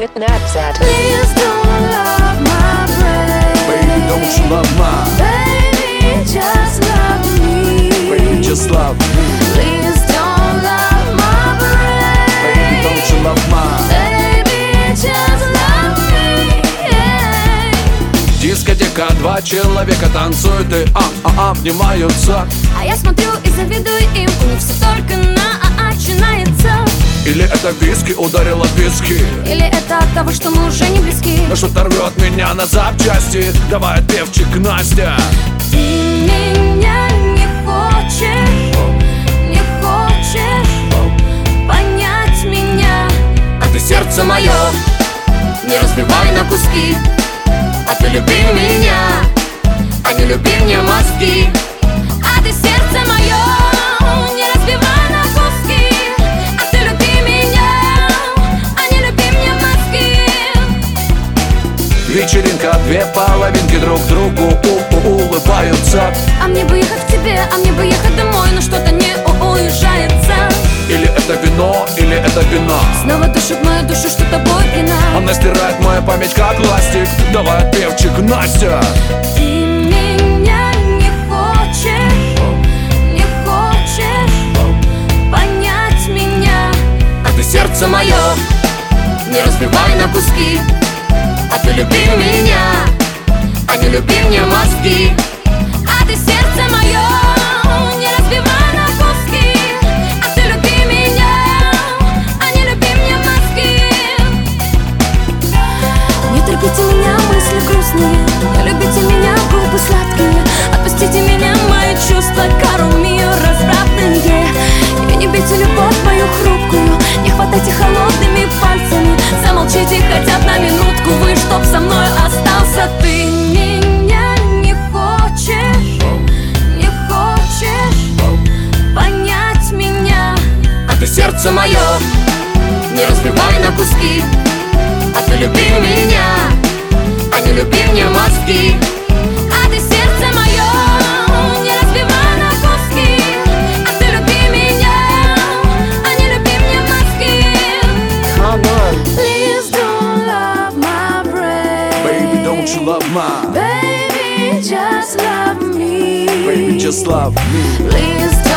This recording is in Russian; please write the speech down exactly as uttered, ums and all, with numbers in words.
Get naps at. Please don't love my brain. Baby, don't you love mine? Baby, just love me. Baby, just love me. Please don't love my brain. Baby, don't you love mine? Baby, just love me. Yeah. Дискотека, два человека танцуют и а-а-а обнимаются. А я смотрю и завидую им, у них все только на а начинается. Или это виски ударила виски, Или это от того, что мы уже не близки. что-то рвет меня на запчасти. Давай, отпевчик, Настя. Ты меня не хочешь, не хочешь понять меня. А ты сердце мое Не разбивай на куски. а ты люби меня, А не люби мне мозги. А ты сердце мое не разбивай на куски. А ты люби меня, а не люби мне мозги. вечеринка, две половинки друг другу у-у улыбаются. А мне бы ехать к тебе, а мне бы ехать домой, но что-то не уезжается. Или это вино, или это вина. Снова душит мою душу, что тобой пьяна. Она стирает мою память как ластик. Давай, отпевчик, Настя. Ты меня не хочешь, не хочешь понять меня. А ты сердце мое Не разбивай на куски. а ты люби меня, А не люби мне мозги. А ты сердце мое не разбивай на куски. А ты люби меня, а не люби мне мозги. Не терпите меня, мысли грустные. Не любите меня, губы сладкие. Отпустите меня, мои чувства, кару мию развратные. И не бейте любовь мою хрупкую. Не хватайте холодными пальцами. Замолчите хотя бы на минутку. Вы, чтоб со мной остался. Ты меня не хочешь, не хочешь понять меня. а ты сердце мое Не разбивай на куски. а ты люби меня, А не люби мне мозги. А ты сердце мое не разбивай на куски. А ты люби меня, а не люби мне мозги. Come on. Please don't love my brain. Baby, don't you love mine? Baby, just love me. Baby, just love me. Please